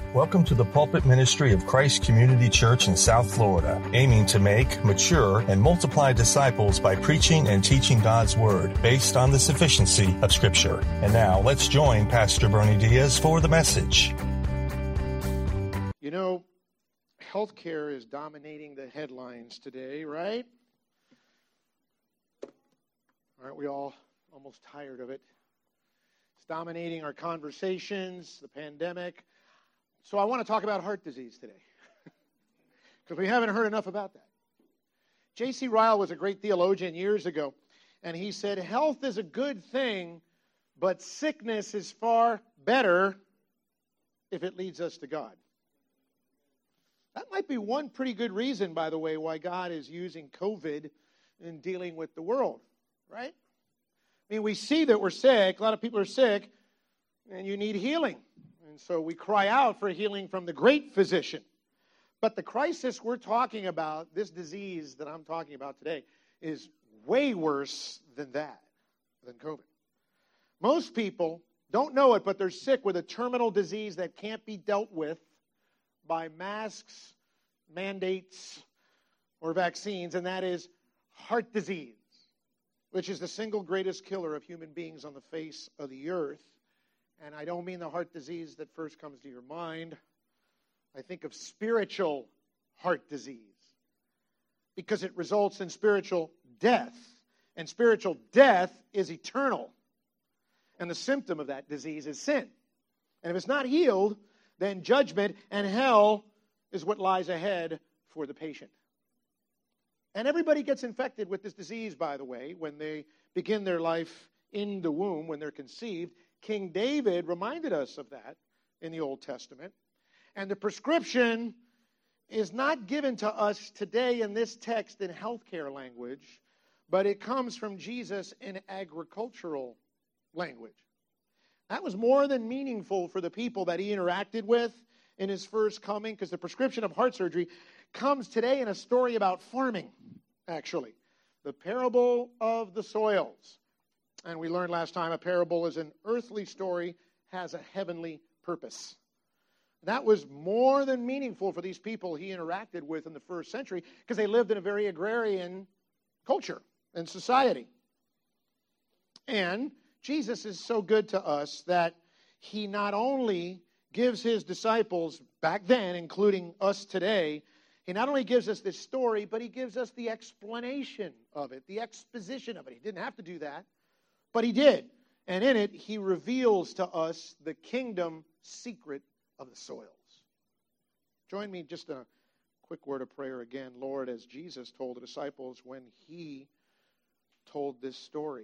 Welcome to the pulpit ministry of Christ Community Church in South Florida, aiming to make, mature, and multiply disciples by preaching and teaching God's Word based on the sufficiency of Scripture. And now, let's join Pastor Bernie Diaz for the message. You know, healthcare is dominating the headlines today, right? Aren't we all almost tired of it? It's dominating our conversations, the pandemic. So I want to talk about heart disease today, because we haven't heard enough about that. J.C. Ryle was a great theologian years ago, and he said, health is a good thing, but sickness is far better if it leads us to God. That might be one pretty good reason, by the way, why God is using COVID in dealing with the world, right? I mean, we see that we're sick. A lot of people are sick, and you need healing. And so we cry out for healing from the great physician. But the crisis we're talking about, this disease that I'm talking about today, is way worse than that, than COVID. Most people don't know it, but they're sick with a terminal disease that can't be dealt with by masks, mandates, or vaccines, and that is heart disease, which is the single greatest killer of human beings on the face of the earth. And I don't mean the heart disease that first comes to your mind. I think of spiritual heart disease, because it results in spiritual death. And spiritual death is eternal. And the symptom of that disease is sin. And if it's not healed, then judgment and hell is what lies ahead for the patient. And everybody gets infected with this disease, by the way, when they begin their life in the womb, when they're conceived. King David reminded us of that in the Old Testament. And the prescription is not given to us today in this text in healthcare language, but it comes from Jesus in agricultural language. That was more than meaningful for the people that he interacted with in his first coming, because the prescription of heart surgery comes today in a story about farming, actually. The parable of the soils. And we learned last time a parable is an earthly story, has a heavenly purpose. That was more than meaningful for these people he interacted with in the first century, because they lived in a very agrarian culture and society. And Jesus is so good to us that he not only gives his disciples back then, including us today, he not only gives us this story, but he gives us the explanation of it, the exposition of it. He didn't have to do that, but he did. And in it, he reveals to us the kingdom secret of the soils. Join me just a quick word of prayer again. Lord, as Jesus told the disciples when he told this story,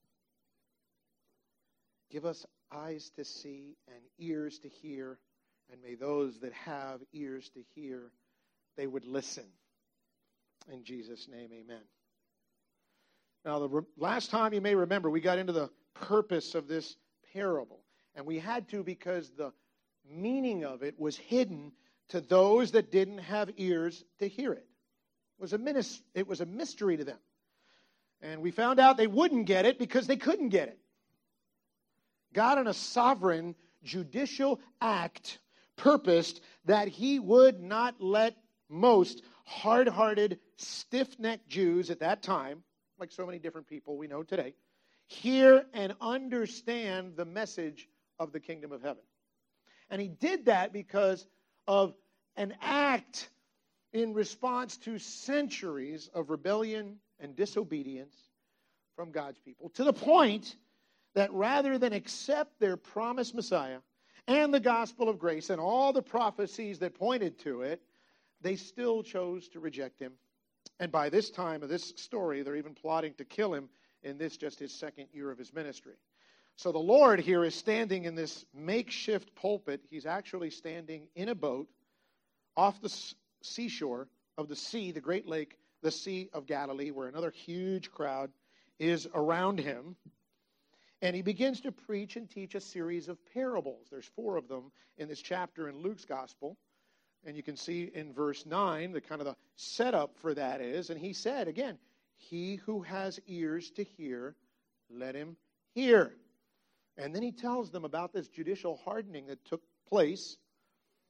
give us eyes to see and ears to hear, and may those that have ears to hear, they would listen. In Jesus' name, amen. Now, the last time you may remember, we got into the purpose of this parable. And we had to, because the meaning of it was hidden to those that didn't have ears to hear it. It was a mystery to them. And we found out they wouldn't get it because they couldn't get it. God, in a sovereign judicial act, purposed that he would not let most hard-hearted, stiff-necked Jews at that time, like so many different people we know today, hear and understand the message of the kingdom of heaven. And he did that because of an act in response to centuries of rebellion and disobedience from God's people, to the point that rather than accept their promised Messiah and the gospel of grace and all the prophecies that pointed to it, they still chose to reject him. And by this time of this story, they're even plotting to kill him in this just his second year of his ministry. So the Lord here is standing in this makeshift pulpit. He's actually standing in a boat off the seashore of the sea, the Great Lake, the Sea of Galilee, where another huge crowd is around him. And he begins to preach and teach a series of parables. There's 4 of them in this chapter in Luke's gospel. And you can see in verse 9, the kind of the setup for that is, and he said, again, he who has ears to hear, let him hear. And then he tells them about this judicial hardening that took place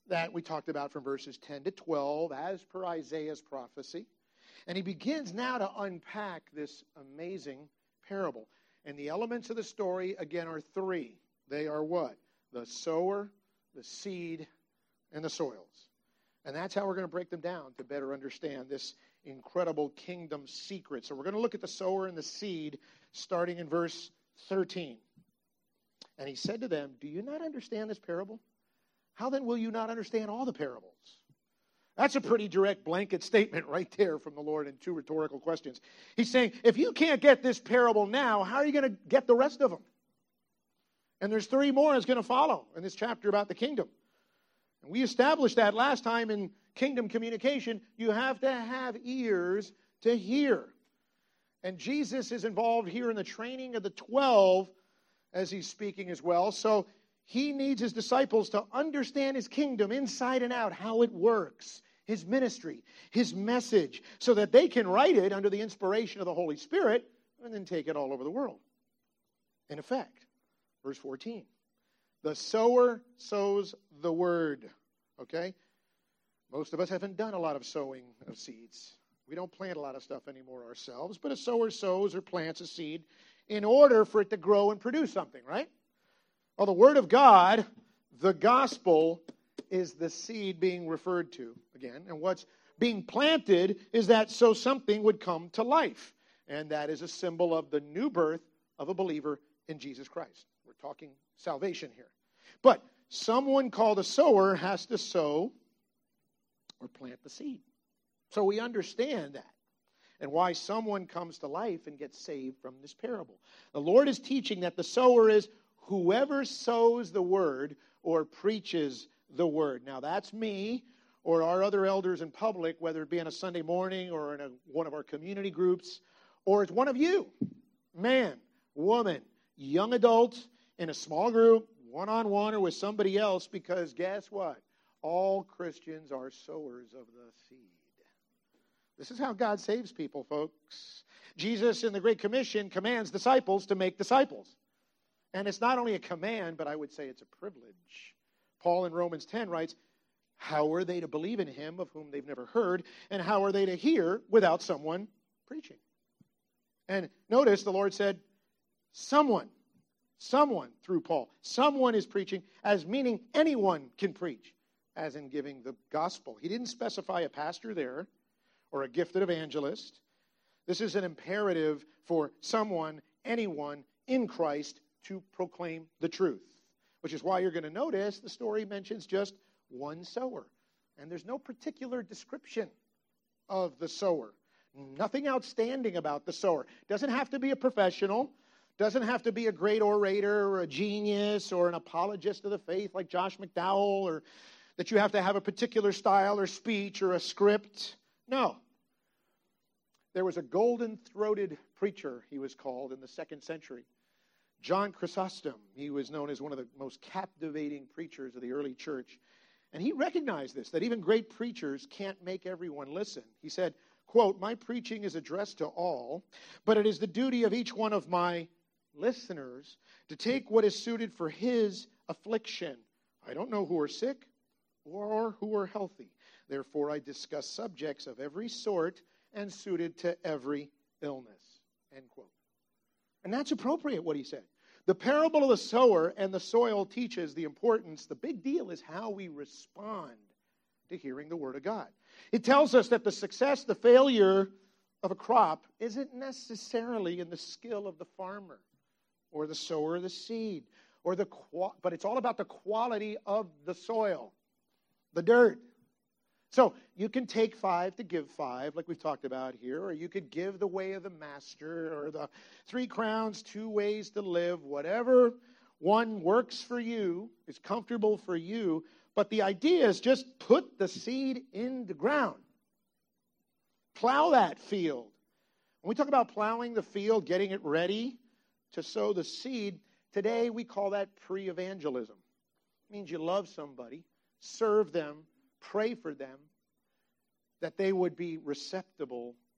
that we talked about from verses 10 to 12 as per Isaiah's prophecy. And he begins now to unpack this amazing parable. And the elements of the story, again, are three. They are what? The sower, the seed, and the soils. And that's how we're going to break them down to better understand this incredible kingdom secret. So we're going to look at the sower and the seed starting in verse 13. And he said to them, "Do you not understand this parable? How then will you not understand all the parables?" That's a pretty direct blanket statement right there from the Lord in two rhetorical questions. He's saying, if you can't get this parable now, how are you going to get the rest of them? And there's three more that's going to follow in this chapter about the kingdom. And we established that last time in kingdom communication. You have to have ears to hear. And Jesus is involved here in the training of the 12 as he's speaking as well. So he needs his disciples to understand his kingdom inside and out, how it works, his ministry, his message, so that they can write it under the inspiration of the Holy Spirit and then take it all over the world. In effect, verse 14, the sower sows the word. Okay? Most of us haven't done a lot of sowing of seeds. We don't plant a lot of stuff anymore ourselves, but a sower sows or plants a seed in order for it to grow and produce something, right? Well, the Word of God, the gospel, is the seed being referred to again. And what's being planted is that so something would come to life. And that is a symbol of the new birth of a believer in Jesus Christ. We're talking salvation here. But someone called a sower has to sow or plant the seed. So we understand that and why someone comes to life and gets saved from this parable. The Lord is teaching that the sower is whoever sows the word or preaches the word. Now that's me or our other elders in public, whether it be on a Sunday morning or in one of our community groups, or it's one of you, man, woman, young adult, in a small group, one-on-one or with somebody else, because guess what? All Christians are sowers of the seed. This is how God saves people, folks. Jesus in the Great Commission commands disciples to make disciples. And it's not only a command, but I would say it's a privilege. Paul in Romans 10 writes, how are they to believe in him of whom they've never heard? And how are they to hear without someone preaching? And notice the Lord said, someone through Paul. Someone is preaching, as meaning anyone can preach, as in giving the gospel. He didn't specify a pastor there or a gifted evangelist. This is an imperative for someone, anyone in Christ to proclaim the truth, which is why you're going to notice the story mentions just one sower. And there's no particular description of the sower. Nothing outstanding about the sower. Doesn't have to be a professional. Doesn't have to be a great orator or a genius or an apologist of the faith like Josh McDowell, or that you have to have a particular style or speech or a script. No. There was a golden-throated preacher, he was called, in the 2nd century. John Chrysostom. He was known as one of the most captivating preachers of the early church. And he recognized this, that even great preachers can't make everyone listen. He said, quote, my preaching is addressed to all, but it is the duty of each one of my listeners to take what is suited for his affliction. I don't know who are sick or who are healthy. Therefore, I discuss subjects of every sort and suited to every illness. End quote. And that's appropriate, what he said. The parable of the sower and the soil teaches the importance. The big deal is how we respond to hearing the word of God. It tells us that the success, the failure of a crop isn't necessarily in the skill of the farmer or the sower of the seed, but it's all about the quality of the soil, the dirt. So you can take 5 to give 5, like we've talked about here, or you could give the way of the master, or the 3 crowns, 2 ways to live, whatever one works for you, is comfortable for you. But the idea is just put the seed in the ground. Plow that field. When we talk about plowing the field, getting it ready to sow the seed, today we call that pre-evangelism. It means you love somebody, serve them, pray for them, that they would be receptive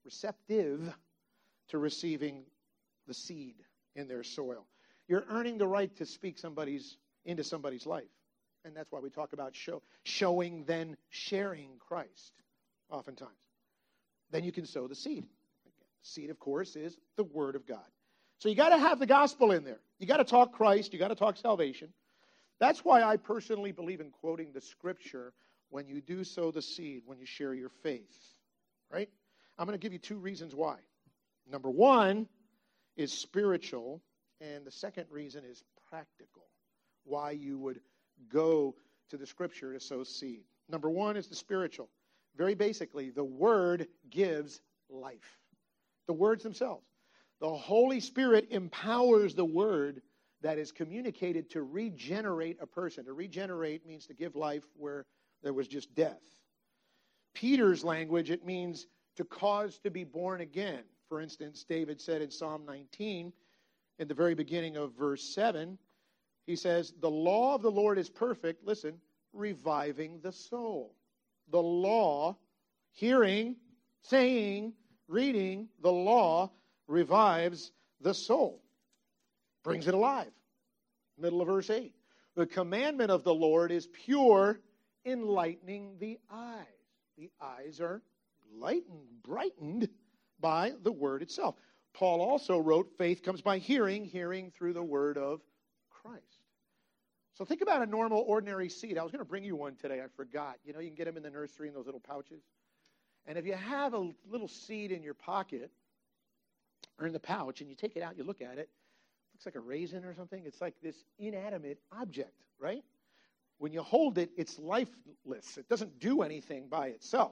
to receiving the seed in their soil. You're earning the right to speak into somebody's life. And that's why we talk about showing, then sharing Christ, oftentimes. Then you can sow the seed. Seed, of course, is the Word of God. So you got to have the gospel in there. You got to talk Christ. You got to talk salvation. That's why I personally believe in quoting the Scripture when you do sow the seed, when you share your faith. Right? I'm going to give you two reasons why. Number one is spiritual, and the second reason is practical. Why you would go to the Scripture to sow seed. Number one is the spiritual. Very basically, the Word gives life. The words themselves. The Holy Spirit empowers the Word that is communicated to regenerate a person. To regenerate means to give life where there was just death. Peter's language, it means to cause to be born again. For instance, David said in Psalm 19, in the very beginning of verse 7, he says, the law of the Lord is perfect, listen, reviving the soul. The law, hearing, saying, reading, the law revives the soul, brings it alive. Middle of verse 8. The commandment of the Lord is pure, enlightening the eyes. The eyes are brightened by the word itself. Paul also wrote, faith comes by hearing, hearing through the word of Christ. So think about a normal, ordinary seed. I was going to bring you one today. I forgot. You know, you can get them in the nursery in those little pouches. And if you have a little seed in your pocket or in the pouch and you take it out, you look at it, it looks like a raisin or something. It's like this inanimate object, right? When you hold it, it's lifeless. It doesn't do anything by itself.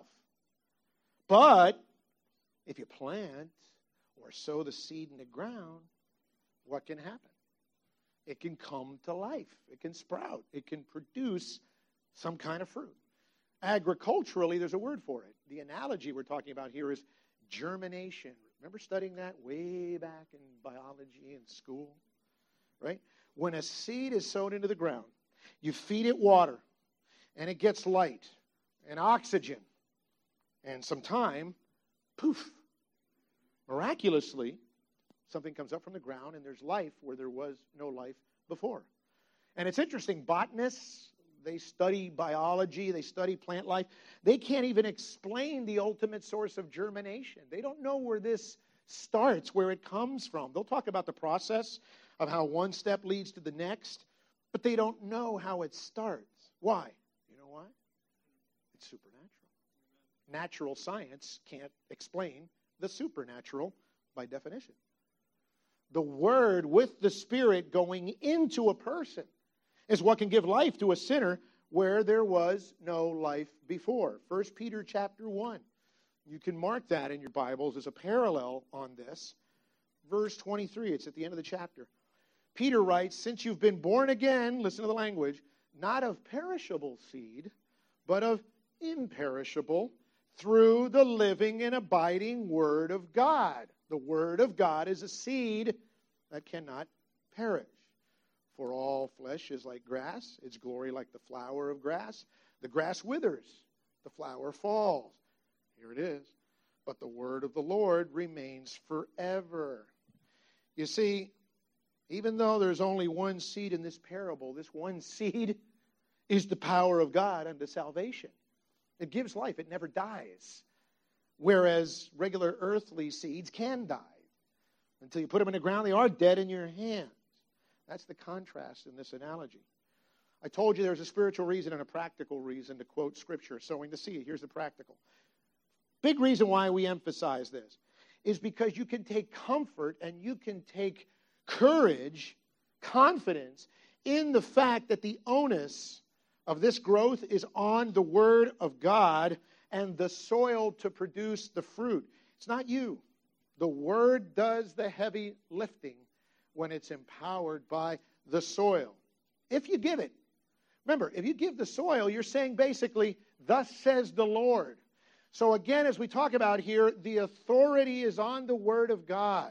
But if you plant or sow the seed in the ground, what can happen? It can come to life. It can sprout. It can produce some kind of fruit. Agriculturally, there's a word for it. The analogy we're talking about here is germination. Remember studying that way back in biology in school? Right? When a seed is sown into the ground, you feed it water, and it gets light and oxygen. And some time, poof, miraculously, something comes up from the ground, and there's life where there was no life before. And it's interesting, botanists, they study biology, they study plant life. They can't even explain the ultimate source of germination. They don't know where this starts, where it comes from. They'll talk about the process of how one step leads to the next, but they don't know how it starts. Why? You know why? It's supernatural. Natural science can't explain the supernatural by definition. The Word with the Spirit going into a person is what can give life to a sinner where there was no life before. 1 Peter chapter 1. You can mark that in your Bibles as a parallel on this. Verse 23, it's at the end of the chapter. Peter writes, since you've been born again, listen to the language, not of perishable seed, but of imperishable, through the living and abiding Word of God. The Word of God is a seed that cannot perish. For all flesh is like grass, its glory like the flower of grass. The grass withers, the flower falls. Here it is. But the word of the Lord remains forever. You see, even though there's only one seed in this parable, this one seed is the power of God unto salvation. It gives life. It never dies. Whereas regular earthly seeds can die. Until you put them in the ground, they are dead in your hands. That's the contrast in this analogy. I told you there's a spiritual reason and a practical reason to quote Scripture, sowing the seed. Here's the practical. Big reason why we emphasize this is because you can take comfort and you can take courage, confidence in the fact that the onus of this growth is on the Word of God and the soil to produce the fruit. It's not you. The Word does the heavy lifting when it's empowered by the soil. If you give it. Remember, if you give the soil, you're saying basically, thus says the Lord. So again, as we talk about here, the authority is on the Word of God.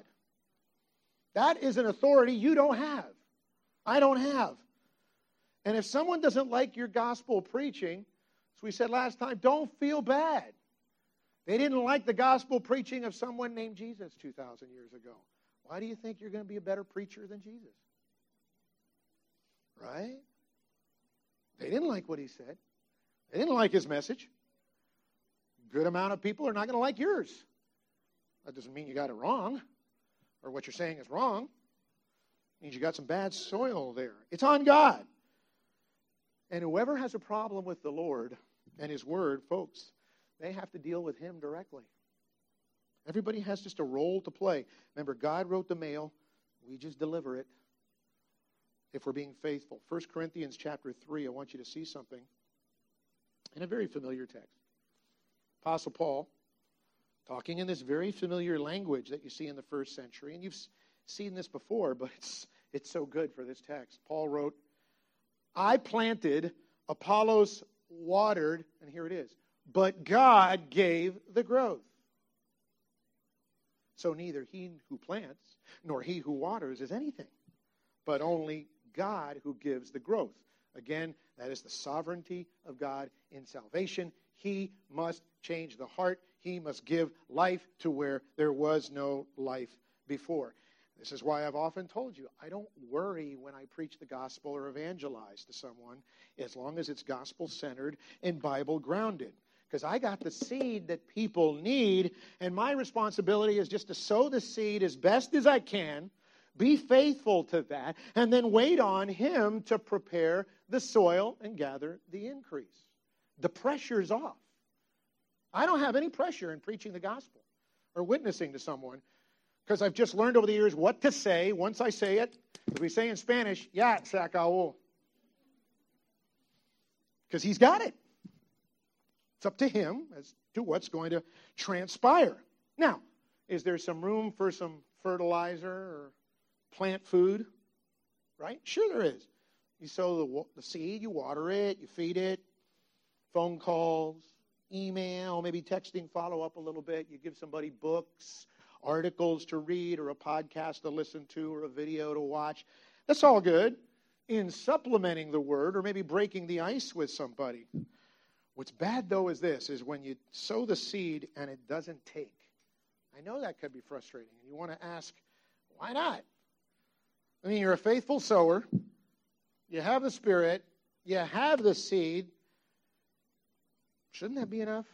That is an authority you don't have. I don't have. And if someone doesn't like your gospel preaching, as we said last time, don't feel bad. They didn't like the gospel preaching of someone named Jesus 2,000 years ago. Why do you think you're going to be a better preacher than Jesus? Right? They didn't like what he said. They didn't like his message. Good amount of people are not going to like yours. That doesn't mean you got it wrong or what you're saying is wrong. It means you got some bad soil there. It's on God. And whoever has a problem with the Lord and his word, folks, they have to deal with him directly. Everybody has just a role to play. Remember, God wrote the mail. We just deliver it if we're being faithful. 1 Corinthians chapter 3, I want you to see something in a very familiar text. Apostle Paul, talking in this very familiar language that you see in the first century, and you've seen this before, but it's so good for this text. Paul wrote, I planted, Apollos watered, and here it is, but God gave the growth. So neither he who plants nor he who waters is anything, but only God who gives the growth. Again, that is the sovereignty of God in salvation. He must change the heart. He must give life to where there was no life before. This is why I've often told you, I don't worry when I preach the gospel or evangelize to someone as long as it's gospel-centered and Bible-grounded. Because I got the seed that people need, and my responsibility is just to sow the seed as best as I can, be faithful to that, and then wait on him to prepare the soil and gather the increase. The pressure's off. I don't have any pressure in preaching the gospel or witnessing to someone because I've just learned over the years what to say. Once I say it, as we say in Spanish, ya se acabó. Because he's got it. It's up to him as to what's going to transpire. Now, is there some room for some fertilizer or plant food? Right? Sure there is. You sow the seed, you water it, you feed it, phone calls, email, maybe texting, follow up a little bit. You give somebody books, articles to read, or a podcast to listen to, or a video to watch. That's all good in supplementing the word or maybe breaking the ice with somebody. What's bad, though, is this, is when you sow the seed and it doesn't take. I know that could be frustrating. And you want to ask, why not? I mean, you're a faithful sower. You have the Spirit. You have the seed. Shouldn't that be enough?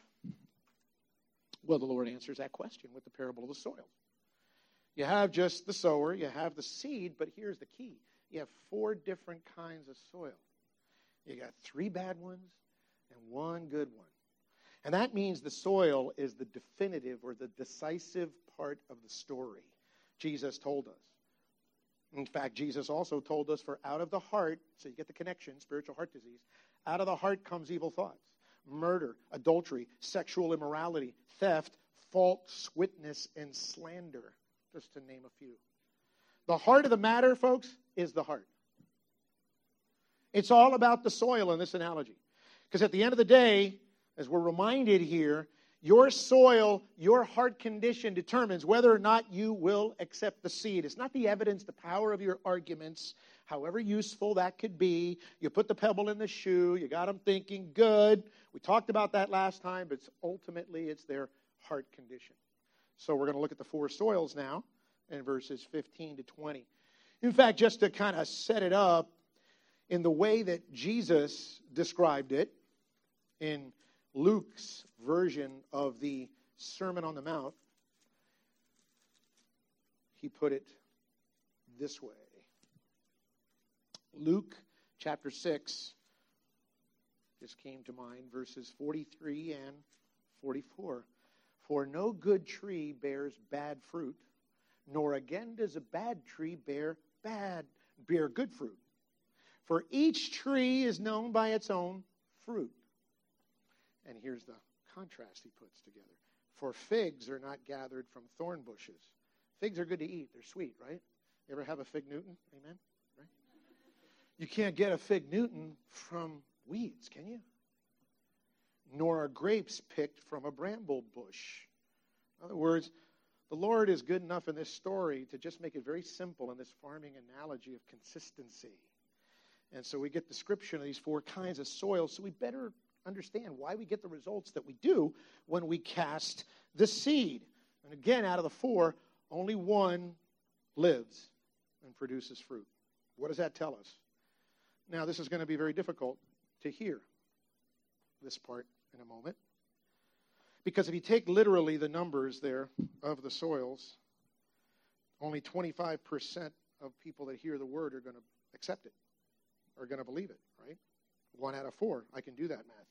Well, the Lord answers that question with the parable of the soil. You have just the sower. You have the seed. But here's the key. You have 4 different kinds of soil. You got 3 bad ones and 1 good one. And that means the soil is the definitive or the decisive part of the story. Jesus told us. In fact, Jesus also told us for out of the heart, so you get the connection, spiritual heart disease, out of the heart comes evil thoughts, murder, adultery, sexual immorality, theft, false witness, and slander, just to name a few. The heart of the matter, folks, is the heart. It's all about the soil in this analogy. Because at the end of the day, as we're reminded here, your soil, your heart condition determines whether or not you will accept the seed. It's not the evidence, the power of your arguments, however useful that could be. You put the pebble in the shoe, you got them thinking, good. We talked about that last time, but ultimately it's their heart condition. So we're going to look at the 4 soils now in verses 15 to 20. In fact, just to kind of set it up in the way that Jesus described it in Luke's version of the Sermon on the Mount, he put it this way. Luke chapter 6 just came to mind, verses 43 and 44. For no good tree bears bad fruit, nor again does a bad tree bear good fruit. For each tree is known by its own fruit. And here's the contrast he puts together. For figs are not gathered from thorn bushes. Figs are good to eat. They're sweet, right? You ever have a fig Newton? Amen? Right? You can't get a fig Newton from weeds, can you? Nor are grapes picked from a bramble bush. In other words, the Lord is good enough in this story to just make it very simple in this farming analogy of consistency. And so we get description of these 4 kinds of soil, so we better understand why we get the results that we do when we cast the seed. And again, out of the 4, only 1 lives and produces fruit. What does that tell us? Now, this is going to be very difficult to hear this part in a moment. Because if you take literally the numbers there of the soils, only 25% of people that hear the word are going to accept it, are going to believe it, right? 1 out of 4, I can do that math.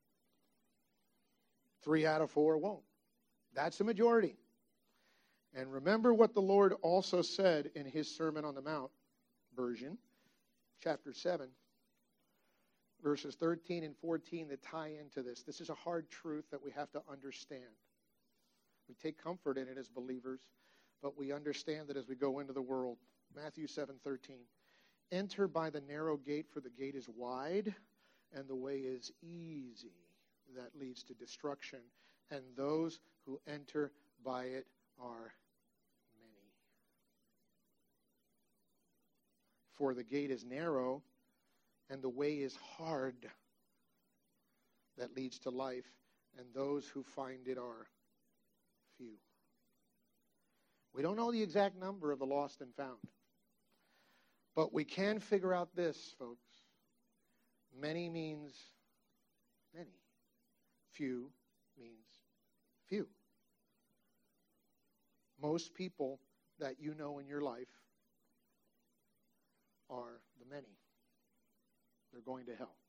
3 out of 4 won't. That's the majority. And remember what the Lord also said in his Sermon on the Mount version, chapter 7, verses 13 and 14 that tie into this. This is a hard truth that we have to understand. We take comfort in it as believers, but we understand that as we go into the world. Matthew 7:13. Enter by the narrow gate, for the gate is wide, and the way is easy that leads to destruction, and those who enter by it are many. For the gate is narrow, and the way is hard that leads to life, and those who find it are few. We don't know the exact number of the lost and found. But we can figure out this, folks. Many means many. Few means few. Most people that you know in your life are the many. They're going to hell.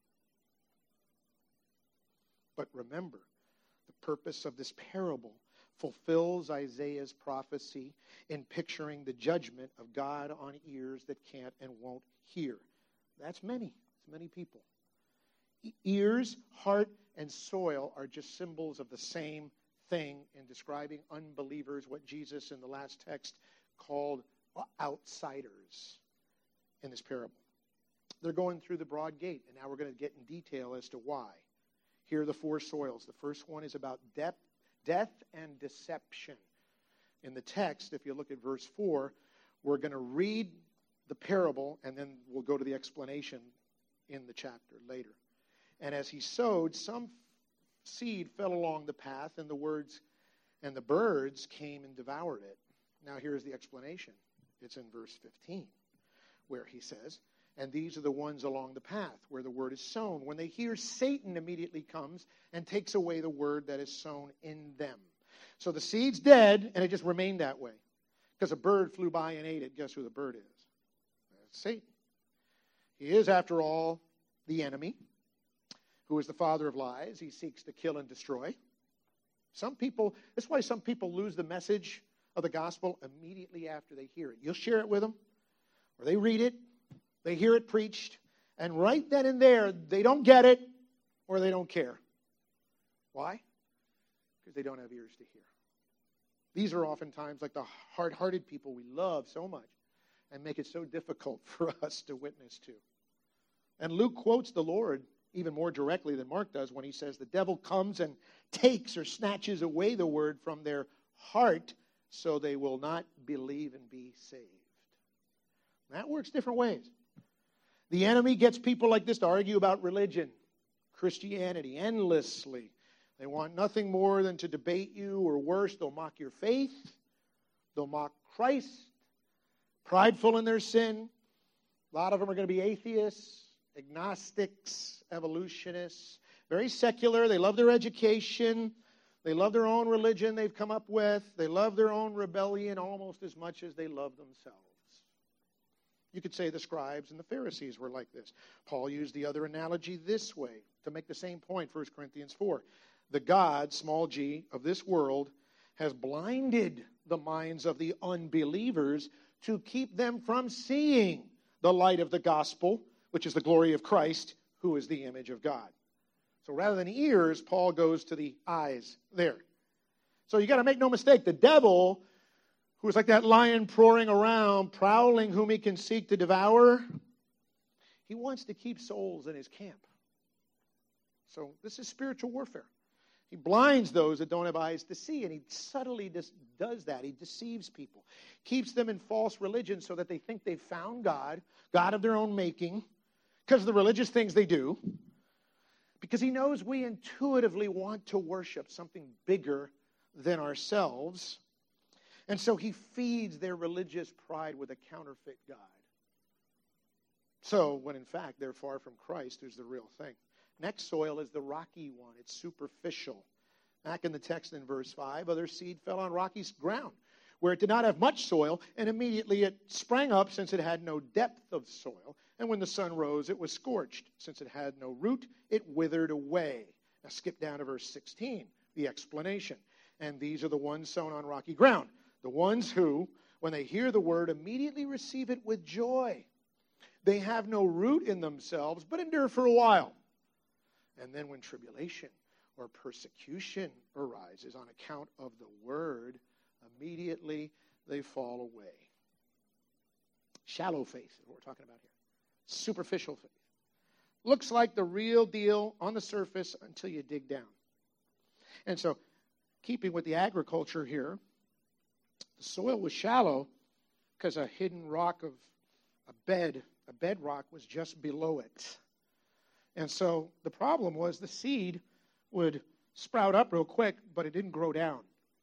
But remember, the purpose of this parable fulfills Isaiah's prophecy in picturing the judgment of God on ears that can't and won't hear. That's many. It's many people. Ears, heart, and soil are just symbols of the same thing in describing unbelievers, what Jesus in the last text called outsiders in this parable. They're going through the broad gate, and now we're going to get in detail as to why. Here are the 4 soils. The first one is about death and deception. In the text, if you look at verse 4, we're going to read the parable, and then we'll go to the explanation in the chapter later. And as he sowed, some seed fell along the path, and the birds came and devoured it. Now here's the explanation. It's in verse 15, where he says, and these are the ones along the path where the word is sown. When they hear, Satan immediately comes and takes away the word that is sown in them. So the seed's dead, and it just remained that way. Because a bird flew by and ate it. Guess who the bird is? That's Satan. He is, after all, the enemy, who is the father of lies. He seeks to kill and destroy. That's why some people lose the message of the gospel immediately after they hear it. You'll share it with them, or they read it, they hear it preached, and right then and there, they don't get it, or they don't care. Why? Because they don't have ears to hear. These are oftentimes like the hard-hearted people we love so much and make it so difficult for us to witness to. And Luke quotes the Lord even more directly than Mark does when he says the devil comes and takes or snatches away the word from their heart so they will not believe and be saved. And that works different ways. The enemy gets people like this to argue about religion, Christianity, endlessly. They want nothing more than to debate you, or worse, they'll mock your faith. They'll mock Christ, prideful in their sin. A lot of them are going to be atheists, agnostics, evolutionists, very secular. They love their education. They love their own religion they've come up with. They love their own rebellion almost as much as they love themselves. You could say the scribes and the Pharisees were like this. Paul used the other analogy this way to make the same point, 1 Corinthians 4. The God, small g, of this world has blinded the minds of the unbelievers to keep them from seeing the light of the gospel, which is the glory of Christ, who is the image of God. So rather than ears, Paul goes to the eyes there. So you got to make no mistake, the devil, who is like that lion prowling around, prowling whom he can seek to devour, he wants to keep souls in his camp. So this is spiritual warfare. He blinds those that don't have eyes to see, and he subtly does that. He deceives people, keeps them in false religion so that they think they've found God, God of their own making, because of the religious things they do, because he knows we intuitively want to worship something bigger than ourselves. And so he feeds their religious pride with a counterfeit God. So, when in fact they're far from Christ, who's the real thing. Next soil is the rocky one. It's superficial. Back in the text in verse 5, other seed fell on rocky ground, where it did not have much soil, and immediately it sprang up, since it had no depth of soil. And when the sun rose, it was scorched. Since it had no root, it withered away. Now skip down to verse 16, the explanation. And these are the ones sown on rocky ground, the ones who, when they hear the word, immediately receive it with joy. They have no root in themselves, but endure for a while. And then when tribulation or persecution arises on account of the word, immediately they fall away. Shallow faith is what we're talking about here. Superficial faith. Looks like the real deal on the surface until you dig down. And so, keeping with the agriculture here, the soil was shallow because a hidden rock of a bedrock was just below it. And so the problem was the seed would sprout up real quick, but it didn't grow down.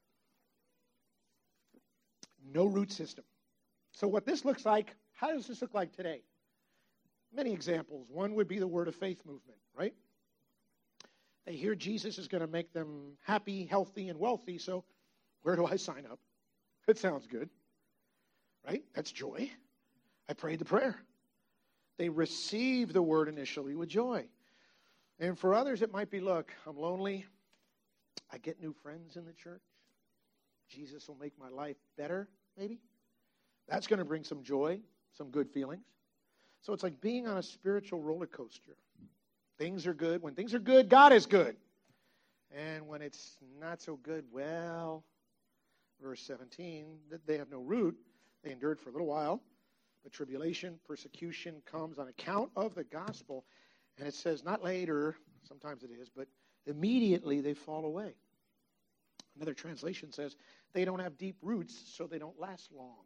No root system. So what this looks like, how does this look like today? Many examples. One would be the Word of Faith movement, right? They hear Jesus is going to make them happy, healthy, and wealthy, so where do I sign up? It sounds good, right? That's joy. I prayed the prayer. They receive the word initially with joy. And for others, it might be, look, I'm lonely. I get new friends in the church. Jesus will make my life better, maybe. That's going to bring some joy, some good feelings. So it's like being on a spiritual roller coaster. Things are good. When things are good, God is good. And when it's not so good, well, verse 17, that they have no root. They endured for a little while. But tribulation, persecution comes on account of the gospel. And it says not later, sometimes it is, but immediately they fall away. Another translation says they don't have deep roots, so they don't last long.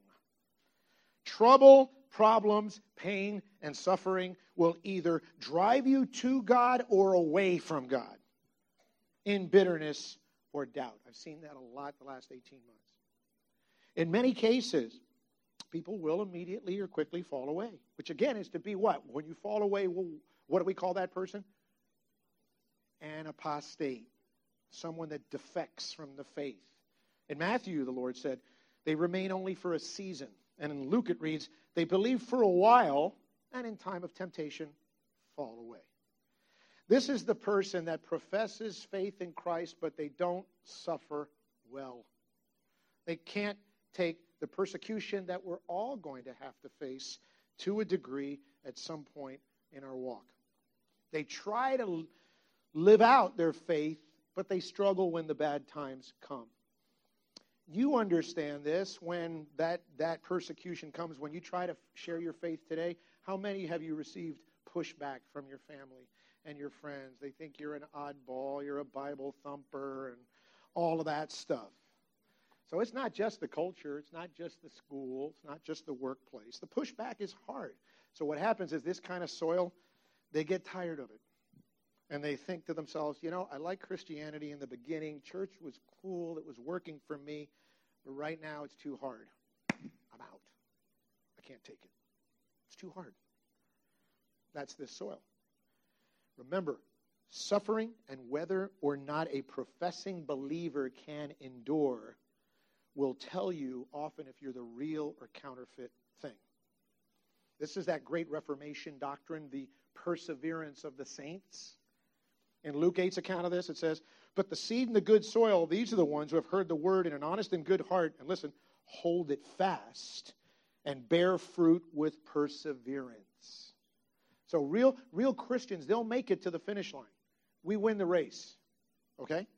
Trouble, problems, pain, and suffering will either drive you to God or away from God in bitterness or doubt. I've seen that a lot the last 18 months. In many cases, people will immediately or quickly fall away, which again is to be what? When you fall away, what do we call that person? An apostate, someone that defects from the faith. In Matthew, the Lord said, they remain only for a season. And in Luke it reads, they believe for a while, and in time of temptation, fall away. This is the person that professes faith in Christ, but they don't suffer well. They can't take the persecution that we're all going to have to face to a degree at some point in our walk. They try to live out their faith, but they struggle when the bad times come. You understand this when that persecution comes, when you try to share your faith today. How many have you received pushback from your family and your friends? They think you're an oddball, you're a Bible thumper, and all of that stuff. So it's not just the culture, it's not just the school, it's not just the workplace. The pushback is hard. So what happens is this kind of soil, they get tired of it. And they think to themselves, I like Christianity in the beginning. Church was cool, it was working for me. But right now it's too hard. I'm out. I can't take it. It's too hard. That's this soil. Remember, suffering and whether or not a professing believer can endure will tell you often if you're the real or counterfeit thing. This is that great Reformation doctrine, the perseverance of the saints. In Luke 8's account of this, it says, but the seed in the good soil, these are the ones who have heard the word in an honest and good heart, and listen, hold it fast and bear fruit with perseverance. So real Christians, they'll make it to the finish line. We win the race, okay? In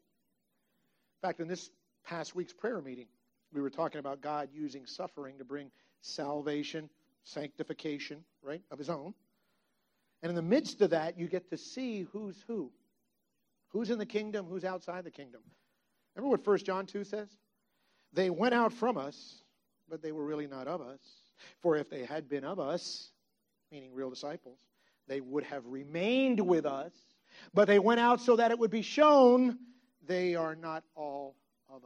fact, in this past week's prayer meeting, we were talking about God using suffering to bring salvation, sanctification, right, of his own. And in the midst of that, you get to see who's who. Who's in the kingdom, who's outside the kingdom. Remember what 1 John 2 says? They went out from us, but they were really not of us. For if they had been of us, meaning real disciples, they would have remained with us. But they went out so that it would be shown they are not all of us.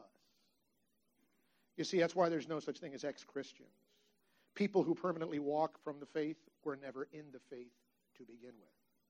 You see, that's why there's no such thing as ex-Christians. People who permanently walk from the faith were never in the faith to begin with.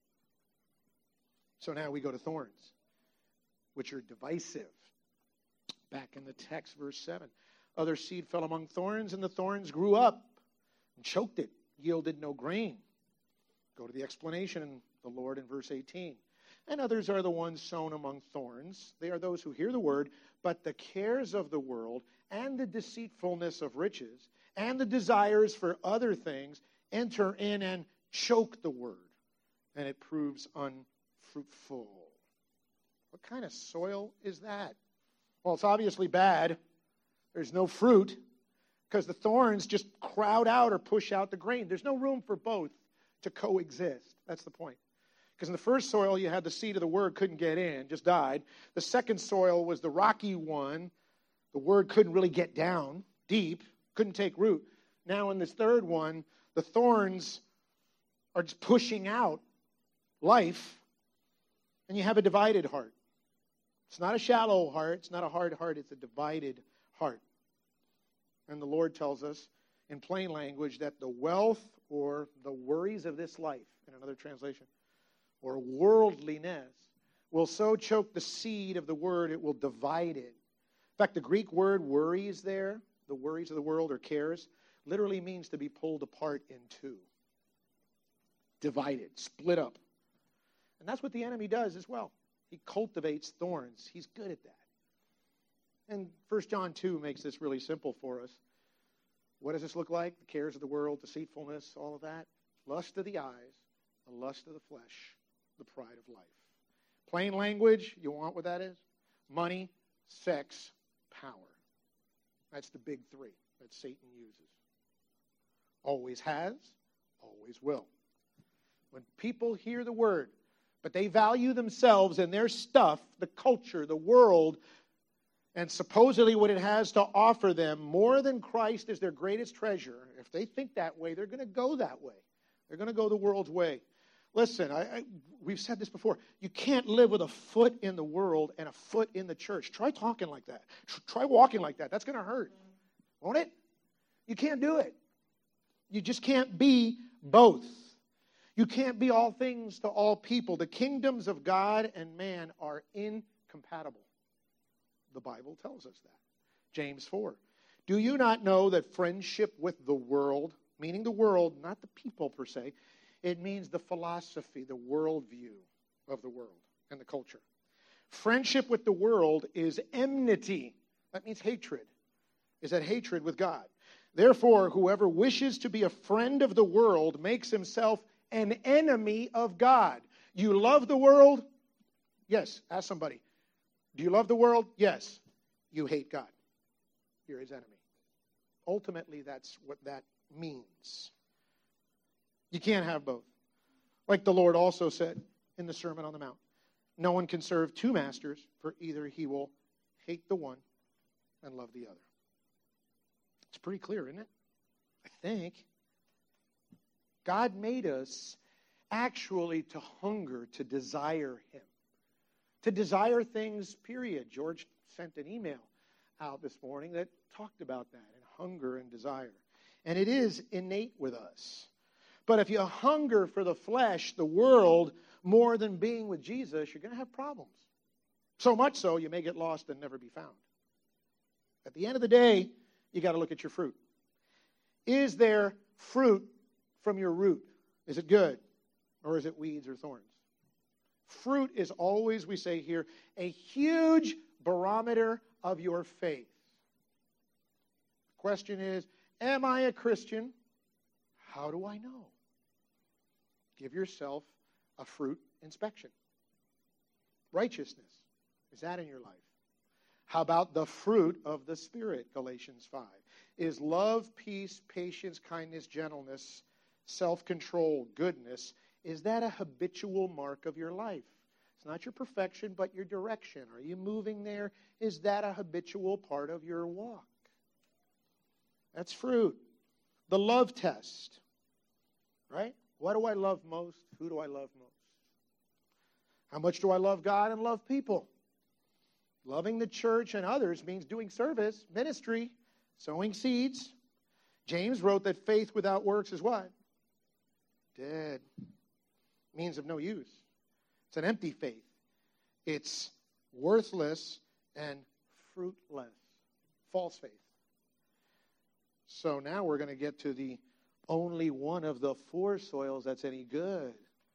So now we go to thorns, which are divisive. Back in the text, verse 7. Other seed fell among thorns, and the thorns grew up and choked it, yielded no grain. Go to the explanation in the Lord in verse 18. And others are the ones sown among thorns. They are those who hear the word, but the cares of the world and the deceitfulness of riches and the desires for other things enter in and choke the word, and it proves unfruitful. What kind of soil is that? Well, it's obviously bad. There's no fruit because the thorns just crowd out or push out the grain. There's no room for both to coexist. That's the point. Because in the first soil, you had the seed of the word couldn't get in, just died. The second soil was the rocky one. The word couldn't really get down deep, couldn't take root. Now in this third one, the thorns are just pushing out life, and you have a divided heart. It's not a shallow heart. It's not a hard heart. It's a divided heart. And the Lord tells us in plain language that the wealth or the worries of this life, in another translation, or worldliness, will so choke the seed of the word, it will divide it. In fact, the Greek word worries there, the worries of the world or cares, literally means to be pulled apart in two. Divided, split up. And that's what the enemy does as well. He cultivates thorns. He's good at that. And 1 John 2 makes this really simple for us. What does this look like? The cares of the world, deceitfulness, all of that. Lust of the eyes, the lust of the flesh, the pride of life. Plain language, you want what that is? Money, sex, power. That's the big three that Satan uses. Always has, always will. When people hear the word, but they value themselves and their stuff, the culture, the world, and supposedly what it has to offer them more than Christ is their greatest treasure, if they think that way, they're going to go that way. They're going to go the world's way. Listen, we've said this before. You can't live with a foot in the world and a foot in the church. Try talking like that. Try walking like that. That's going to hurt. Won't it? You can't do it. You just can't be both. You can't be all things to all people. The kingdoms of God and man are incompatible. The Bible tells us that. James 4. Do you not know that friendship with the world, meaning the world, not the people per se, it means the philosophy, the worldview of the world and the culture. Friendship with the world is enmity. That means hatred. Is that hatred with God. Therefore, whoever wishes to be a friend of the world makes himself an enemy of God. You love the world? Yes. Ask somebody. Do you love the world? Yes. You hate God. You're his enemy. Ultimately, that's what that means. You can't have both. Like the Lord also said in the Sermon on the Mount, no one can serve two masters, for either he will hate the one and love the other. It's pretty clear, isn't it? I think. God made us actually to hunger, to desire him. To desire things, period. George sent an email out this morning that talked about that, and hunger and desire. And it is innate with us. But if you hunger for the flesh, the world, more than being with Jesus, you're going to have problems. So much so, you may get lost and never be found. At the end of the day, you got to look at your fruit. Is there fruit from your root? Is it good? Or is it weeds or thorns? Fruit is always, we say here, a huge barometer of your faith. The question is, am I a Christian? How do I know? Give yourself a fruit inspection. Righteousness. Is that in your life? How about the fruit of the Spirit? Galatians 5. Is love, peace, patience, kindness, gentleness, self-control, goodness, is that a habitual mark of your life? It's not your perfection, but your direction. Are you moving there? Is that a habitual part of your walk? That's fruit. The love test. Right? What do I love most? Who do I love most? How much do I love God and love people? Loving the church and others means doing service, ministry, sowing seeds. James wrote that faith without works is what? dead. Means of no use. It's an empty faith. It's worthless and fruitless. False faith. So now we're going to get to the only one of the four soils that's any good.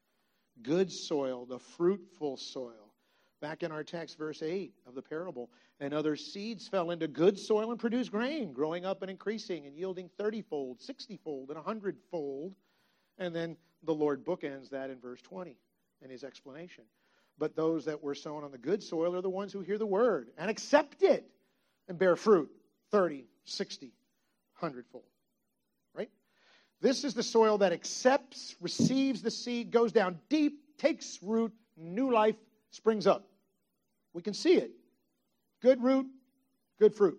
Good soil, the fruitful soil. Back in our text, verse 8 of the parable. And other seeds fell into good soil and produced grain, growing up and increasing and yielding 30-fold, 60-fold, and 100-fold. And then the Lord bookends that in verse 20 in his explanation. But those that were sown on the good soil are the ones who hear the word and accept it and bear fruit, 30, 60, 100-fold. Right? This is the soil that accepts, receives the seed, goes down deep, takes root, new life springs up. We can see it. Good root, good fruit.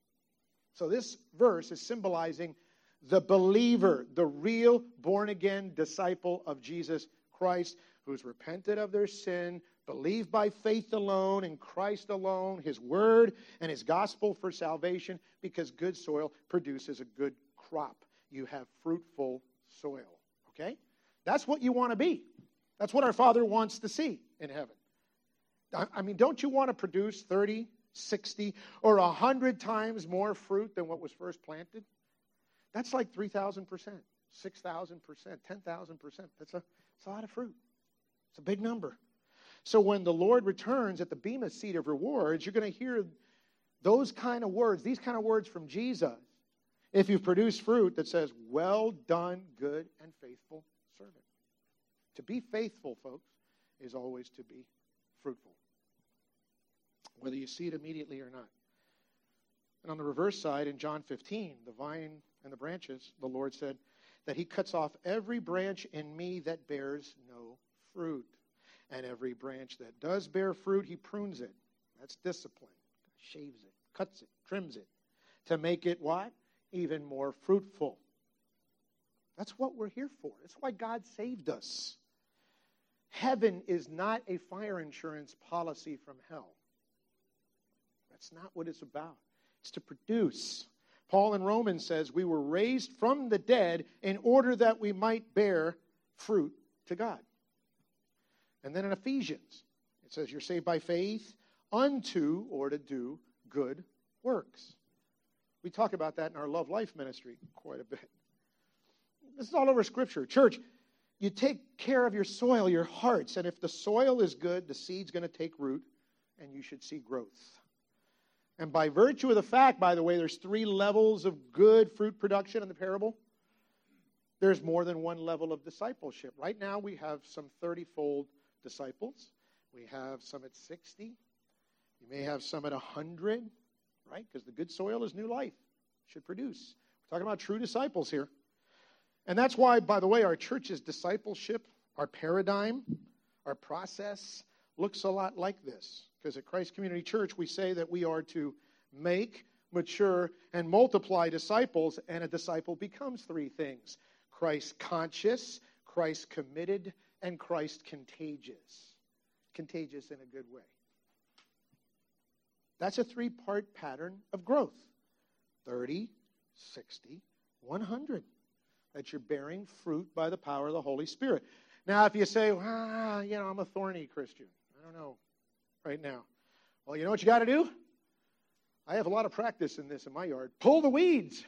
So this verse is symbolizing the believer, the real born-again disciple of Jesus Christ, who's repented of their sin, believed by faith alone, in Christ alone, his word and his gospel for salvation, because good soil produces a good crop. You have fruitful soil, okay? That's what you want to be. That's what our Father wants to see in heaven. I mean, don't you want to produce 30, 60, or 100 times more fruit than what was first planted? That's like 3,000%, 6,000%, 10,000%. That's a lot of fruit. It's a big number. So when the Lord returns at the Bema seat of rewards, you're going to hear those kind of words, these kind of words from Jesus. If you've produced fruit that says, well done, good and faithful servant. To be faithful, folks, is always to be fruitful, whether you see it immediately or not. And on the reverse side, in John 15, the vine and the branches, the Lord said that he cuts off every branch in me that bears no fruit. And every branch that does bear fruit, he prunes it. That's discipline. Shaves it, cuts it, trims it, to make it what? Even more fruitful. That's what we're here for. That's why God saved us. Heaven is not a fire insurance policy from hell. That's not what it's about. It's to produce. Paul in Romans says we were raised from the dead in order that we might bear fruit to God. And then in Ephesians, it says you're saved by faith unto, or to do, good works. We talk about that in our Love Life ministry quite a bit. This is all over Scripture. Church, you take care of your soil, your hearts, and if the soil is good, the seed's going to take root, and you should see growth. And by virtue of the fact, by the way, there's 3 levels of good fruit production in the parable. There's more than one level of discipleship. Right now, we have some 30-fold disciples. We have some at 60. You may have some at 100, right? Because the good soil is new life. It should produce. We're talking about true disciples here. And that's why, by the way, our church's discipleship, our paradigm, our process looks a lot like this. Because at Christ Community Church, we say that we are to make, mature, and multiply disciples, and a disciple becomes 3 things: Christ conscious, Christ committed, and Christ contagious. Contagious in a good way. That's a 3-part pattern of growth. 30, 60, 100. That you're bearing fruit by the power of the Holy Spirit. Now, if you say, I'm a thorny Christian. I don't know right now. Well, you know what you got to do? I have a lot of practice in this in my yard. Pull the weeds.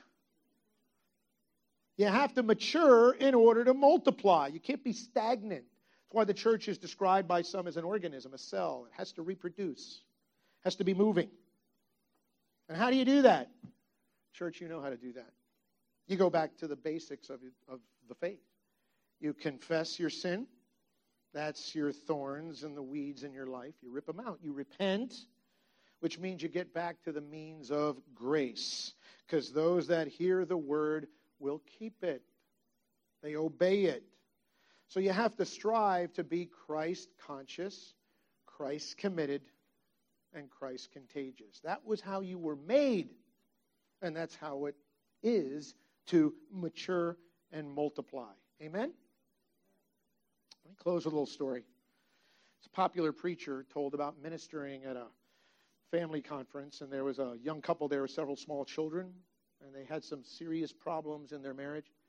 You have to mature in order to multiply. You can't be stagnant. That's why the church is described by some as an organism, a cell. It has to reproduce. It has to be moving. And how do you do that? Church, you know how to do that. You go back to the basics of the faith. You confess your sin. That's your thorns and the weeds in your life. You rip them out. You repent, which means you get back to the means of grace. Because those that hear the word will keep it. They obey it. So you have to strive to be Christ conscious, Christ committed, and Christ contagious. That was how you were made. And that's how it is to mature and multiply. Amen? Let me close with a little story. It's a popular preacher told about ministering at a family conference, and there was a young couple there with several small children, and they had some serious problems in their marriage.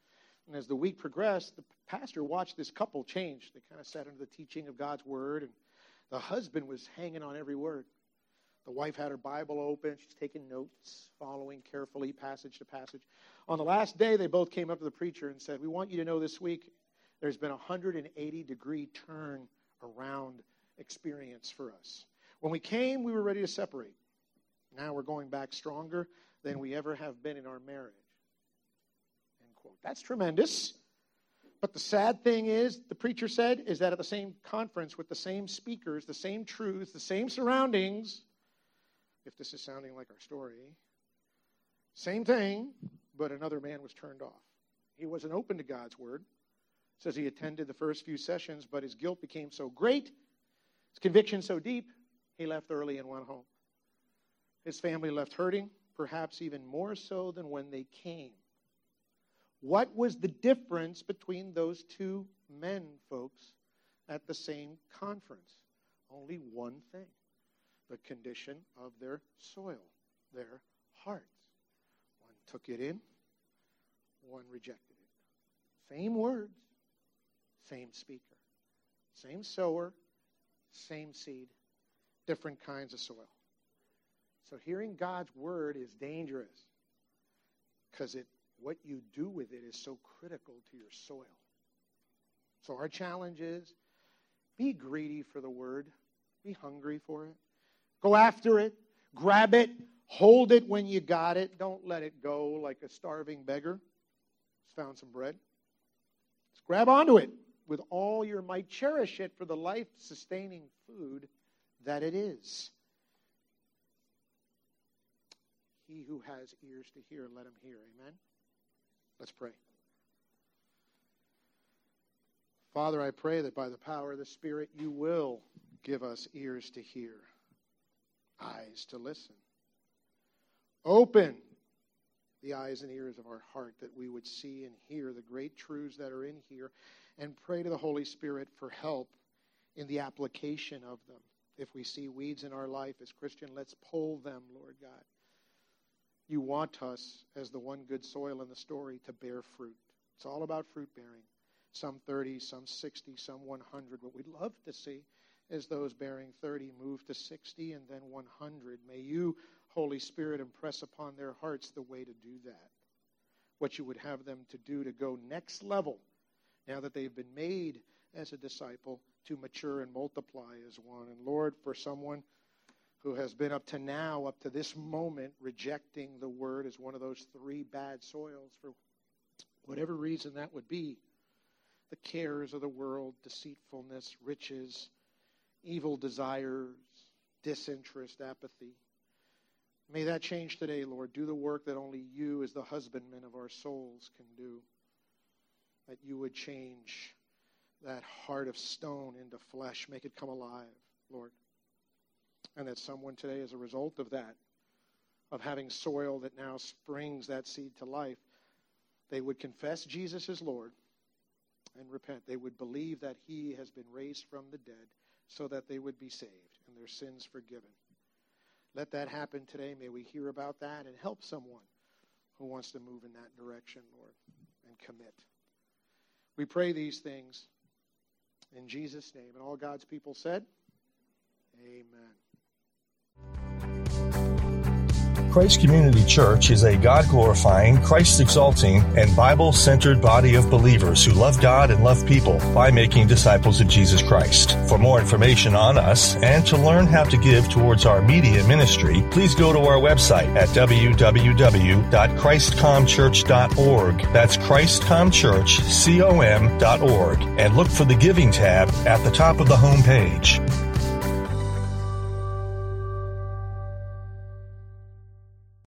And as the week progressed, the pastor watched this couple change. They kind of sat under the teaching of God's word, and the husband was hanging on every word. The wife had her Bible open. She's taking notes, following carefully passage to passage. On the last day, they both came up to the preacher and said, "We want you to know this week there's been a 180-degree turn around experience for us. When we came, we were ready to separate. Now we're going back stronger than we ever have been in our marriage." End quote. That's tremendous. But the sad thing is, the preacher said, is that at the same conference with the same speakers, the same truths, the same surroundings, if this is sounding like our story, same thing, but another man was turned off. He wasn't open to God's word. It says he attended the first few sessions, but his guilt became so great, his conviction so deep, he left early and went home. His family left hurting, perhaps even more so than when they came. What was the difference between those two men, folks, at the same conference? Only one thing: the condition of their soil, their hearts. One took it in, one rejected it. Same words, same speaker, same sower, same seed, different kinds of soil. So hearing God's word is dangerous because what you do with it is so critical to your soil. So our challenge is, be greedy for the word. Be hungry for it. Go after it. Grab it. Hold it when you got it. Don't let it go like a starving beggar who's found some bread. Just grab onto it with all your might. Cherish it for the life-sustaining food that it is. He who has ears to hear, let him hear. Amen? Let's pray. Father, I pray that by the power of the Spirit, you will give us ears to hear, eyes to listen. Open the eyes and ears of our heart that we would see and hear the great truths that are in here, and pray to the Holy Spirit for help in the application of them. If we see weeds in our life as Christian, let's pull them, Lord God. You want us, as the one good soil in the story, to bear fruit. It's all about fruit bearing. Some 30, some 60, some 100. What we'd love to see is those bearing 30 move to 60 and then 100. May you, Holy Spirit, impress upon their hearts the way to do that. What you would have them to do to go next level, now that they've been made as a disciple, to mature and multiply as one. And Lord, for someone who has been up to this moment, rejecting the word as one of those three bad soils, for whatever reason that would be, the cares of the world, deceitfulness, riches, evil desires, disinterest, apathy. May that change today, Lord. Do the work that only you, as the husbandman of our souls, can do. That you would change that heart of stone into flesh. Make it come alive, Lord. And that someone today, as a result of that, of having soil that now springs that seed to life, they would confess Jesus as Lord and repent. They would believe that he has been raised from the dead so that they would be saved and their sins forgiven. Let that happen today. May we hear about that and help someone who wants to move in that direction, Lord, and commit. We pray these things in Jesus' name. And all God's people said, amen. Christ Community Church is a God-glorifying, Christ-exalting, and Bible-centered body of believers who love God and love people by making disciples of Jesus Christ. For more information on us and to learn how to give towards our media ministry, please go to our website at www.christcomchurch.org. That's christcomchurch.com.org, and look for the Giving tab at the top of the home page.